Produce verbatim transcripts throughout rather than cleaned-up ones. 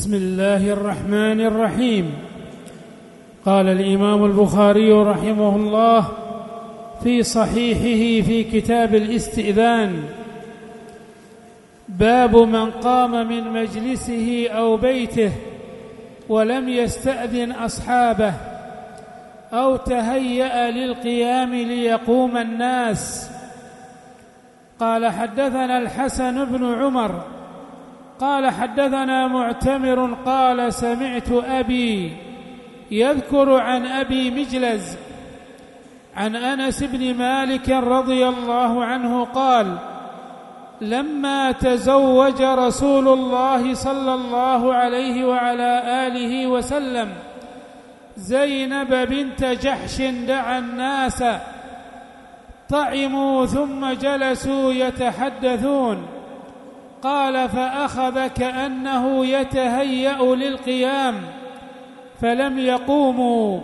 بسم الله الرحمن الرحيم. قال الإمام البخاري رحمه الله في صحيحه في كتاب الاستئذان: باب من قام من مجلسه أو بيته ولم يستأذن أصحابه أو تهيأ للقيام ليقوم الناس. قال: حدثنا الحسن بن عمر قال: حدثنا معتمر قال: سمعت أبي يذكر عن أبي مجلز عن أنس بن مالك رضي الله عنه قال: لما تزوج رسول الله صلى الله عليه وعلى آله وسلم زينب بنت جحش دعا الناس طعموا ثم جلسوا يتحدثون. قال: فأخذ كأنه يتهيأ للقيام فلم يقوموا،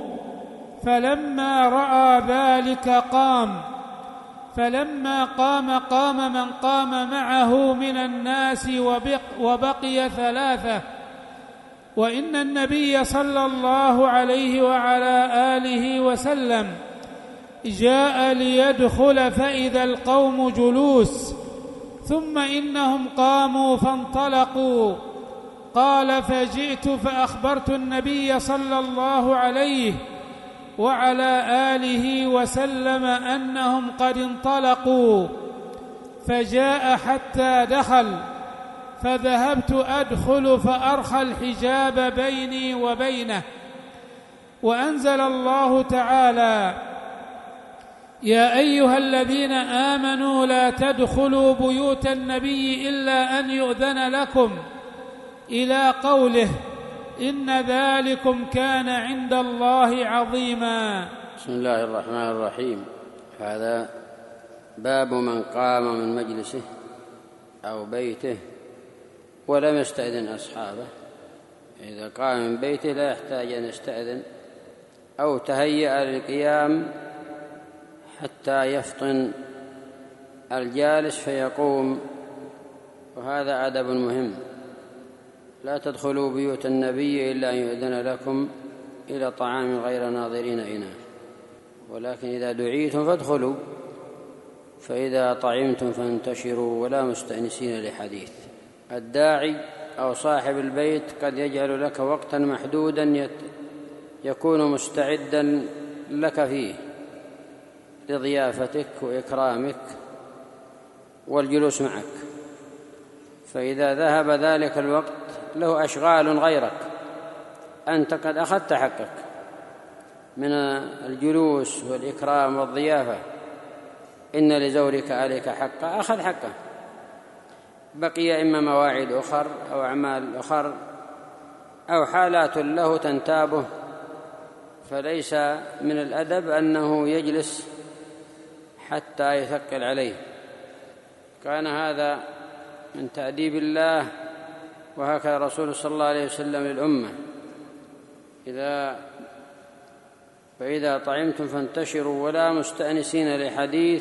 فلما رأى ذلك قام، فلما قام قام من قام معه من الناس وبق وبقي ثلاثة. وإن النبي صلى الله عليه وعلى آله وسلم جاء ليدخل فإذا القوم جلوس، ثم إنهم قاموا فانطلقوا. قال: فجئت فأخبرت النبي صلى الله عليه وعلى آله وسلم أنهم قد انطلقوا، فجاء حتى دخل، فذهبت أدخل فأرخى الحجاب بيني وبينه، وأنزل الله تعالى: يا أيها الذين آمنوا لا تدخلوا بيوت النبي إلا أن يؤذن لكم، إلى قوله: إن ذلكم كان عند الله عظيما. بسم الله الرحمن الرحيم. هذا باب من قام من مجلسه أو بيته ولم يستأذن أصحابه. إذا قام من بيته لا يحتاج أن يستأذن، أو تهيأ للقيام حتى يفطن الجالس فيقوم، وهذا أدب مهم. لا تدخلوا بيوت النبي إلا أن يؤذن لكم إلى طعام غير ناظرين إناه، ولكن إذا دعيتم فادخلوا، فإذا طعمتم فانتشروا ولا مستأنسين لحديث. الداعي أو صاحب البيت قد يجعل لك وقتا محدودا يكون مستعدا لك فيه لضيافتك وإكرامك والجلوس معك، فإذا ذهب ذلك الوقت له أشغال غيرك، أنت قد أخذت حقك من الجلوس والإكرام والضيافة. إن لزورك عليك حقا، أخذ حقه، بقي إما مواعيد أخر أو أعمال أخر أو حالات له تنتابه، فليس من الأدب أنه يجلس حتى يثقل عليه. كان هذا من تأديب الله، وهكذا رسول صلى الله عليه وسلم للأمة: إذا فإذا طعمتم فانتشروا ولا مستأنسين لحديث،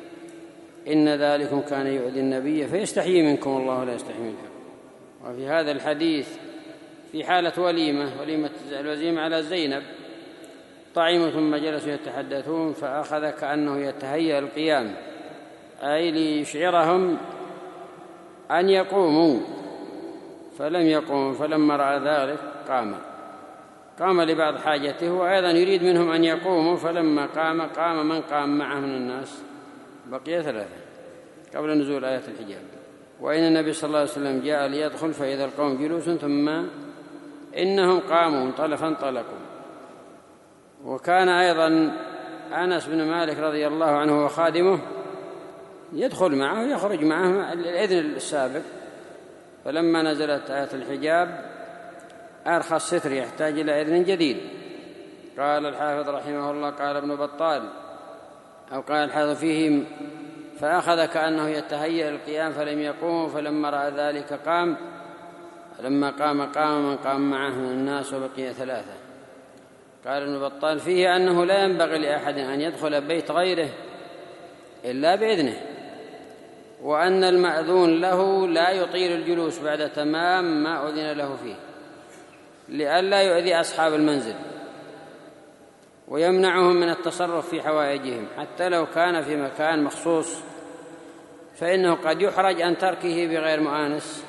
إن ذلكم كان يؤذي النبي فيستحيي منكم الله لا يستحيي من الحق. وفي هذا الحديث في حالة وليمة وليمة الوزيمة على زينب، طعموا ثم جلسوا يتحدثون، فأخذ كأنه يتهيأ القيام، أي ليشعرهم أن يقوموا، فلم يقوم، فلما رأى ذلك قام قام لبعض حاجته، وأيضا يريد منهم أن يقوموا، فلما قام قام من قام معه من الناس، بقي ثلاثة قبل نزول آية الحجاب. وإن النبي صلى الله عليه وسلم جاء ليدخل فإذا القوم جلوس، ثم إنهم قاموا فانطلقوا. وكان أيضا أنس بن مالك رضي الله عنه وخادمه يدخل معه ويخرج معه الإذن السابق، فلما نزلت آية الحجاب أرخى الستر يحتاج إلى إذن جديد. قال الحافظ رحمه الله: قال ابن بطال أو قال الحافظ فيه: فأخذ كأنه يتهيأ القيام فلم يقوم، فلما رأى ذلك قام، فلما قام قام من قام معه من الناس وبقي ثلاثة. قال ابن بطال فيه أنه لا ينبغي لأحد أن يدخل بيت غيره إلا بإذنه، وأن المأذون له لا يطيل الجلوس بعد تمام ما أذن له فيه، لئلا يؤذي أصحاب المنزل ويمنعهم من التصرف في حوائجهم، حتى لو كان في مكان مخصوص فإنه قد يحرج عن تركه بغير مؤانس.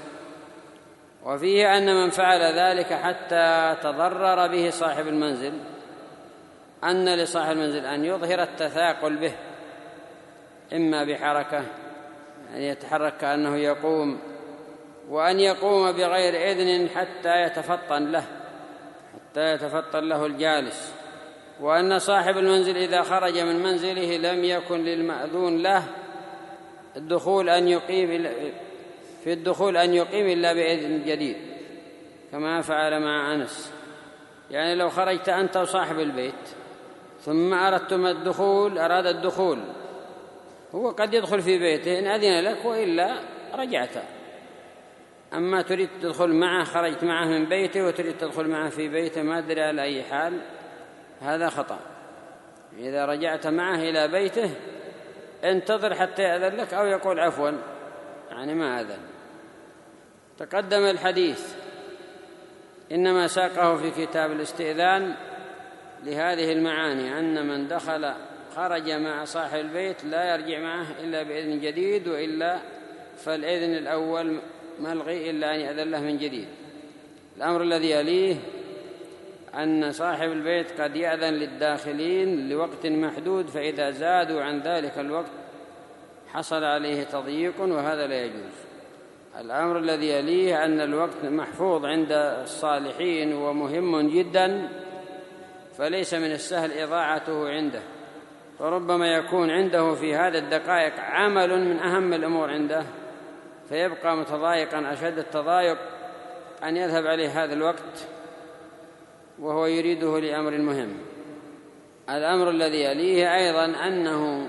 وفيه أن من فعل ذلك حتى تضرر به صاحب المنزل أن لصاحب المنزل أن يظهر التثاقل به، إما بحركة يعني يتحرك كأنه يقوم، وأن يقوم بغير إذن حتى يتفطن له حتى يتفطن له الجالس، وأن صاحب المنزل إذا خرج من منزله لم يكن للمأذون له الدخول أن يقيم في الدخول أن يقيم إلا بإذن جديد، كما فعل مع أنس. يعني لو خرجت أنت وصاحب البيت ثم أردتم الدخول أراد الدخول، هو قد يدخل في بيته إن أذن لك وإلا رجعت. أما تريد تدخل معه، خرجت معه من بيته وتريد تدخل معه في بيته ما أدري على أي حال، هذا خطأ. إذا رجعت معه إلى بيته انتظر حتى يأذن لك أو يقول عفوا، يعني ما أذن. تقدم الحديث إنما ساقه في كتاب الاستئذان لهذه المعاني، أن من دخل خرج مع صاحب البيت لا يرجع معه إلا بإذن جديد، وإلا فالإذن الأول ملغي إلا أن يأذن له من جديد. الأمر الذي يليه أن صاحب البيت قد يأذن للداخلين لوقت محدود، فإذا زادوا عن ذلك الوقت حصل عليه تضييق وهذا لا يجوز. الأمر الذي يليه أن الوقت محفوظ عند الصالحين ومهم جدا، فليس من السهل إضاعته عنده، فربما يكون عنده في هذه الدقائق عمل من أهم الأمور عنده فيبقى متضايقا أشد التضايق أن يذهب عليه هذا الوقت وهو يريده لأمر مهم. الأمر الذي يليه أيضا أنه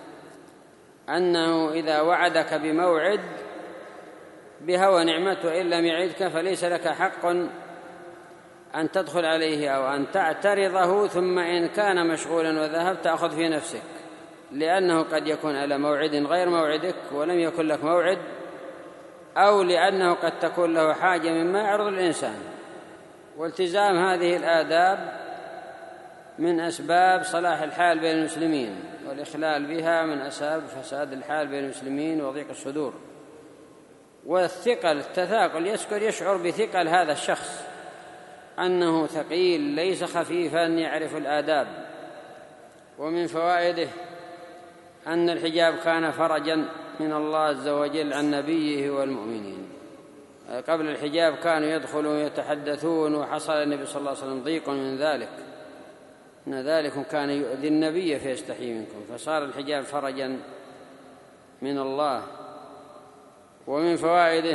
أنه إذا وعدك بموعد بهوى نعمته وإن لم يعدك فليس لك حق أن تدخل عليه أو أن تعترضه، ثم إن كان مشغولا وذهبت تأخذ في نفسك، لأنه قد يكون على موعد غير موعدك ولم يكن لك موعد، أو لأنه قد تكون له حاجة مما يعرض الإنسان. والتزام هذه الآداب من أسباب صلاح الحال بين المسلمين، والإخلال بها من أسباب فساد الحال بين المسلمين وضيق الصدور. والثقل التثاقل يسكر يشعر بثقل هذا الشخص أنه ثقيل ليس خفيفا يعرف الآداب. ومن فوائده أن الحجاب كان فرجا من الله عز وجل عن نبيه والمؤمنين. قبل الحجاب كانوا يدخلون يتحدثون، وحصل النبي صلى الله عليه وسلم ضيق من ذلك، إن ذلك كان يؤذي النبي فيستحيي منكم، فصار الحجاب فرجا من الله. ومن فوائده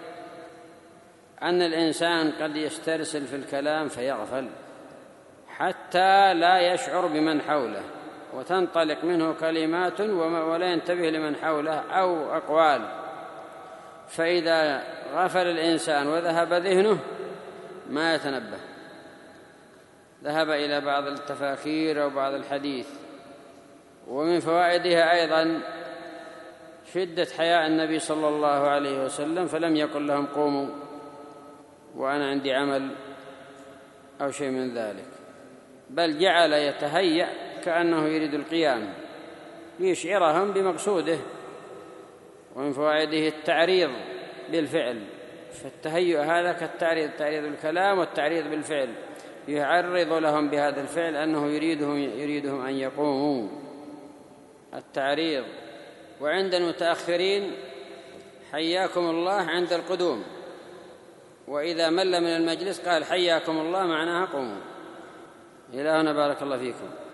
أن الإنسان قد يسترسل في الكلام فيغفل حتى لا يشعر بمن حوله، وتنطلق منه كلمات ولا ينتبه لمن حوله أو أقوال، فإذا غفل الإنسان وذهب ذهنه ما يتنبه، ذهب إلى بعض التفاخير أو بعض الحديث. ومن فوائدها أيضا شدة حياء النبي صلى الله عليه وسلم، فلم يقل لهم قوموا وأنا عندي عمل أو شيء من ذلك، بل جعل يتهيأ كأنه يريد القيام ليشعرهم بمقصوده. ومن فوائده التعريض بالفعل، فالتهيؤ هذا كالتعريض، التعريض بالكلام والتعريض بالفعل، يعرض لهم بهذا الفعل أنه يريدهم, يريدهم أن يقوموا، التعريض. وعند المتأخرين حياكم الله عند القدوم، وإذا مل من المجلس قال حياكم الله معناها قوموا. إلى هنا بارك الله فيكم.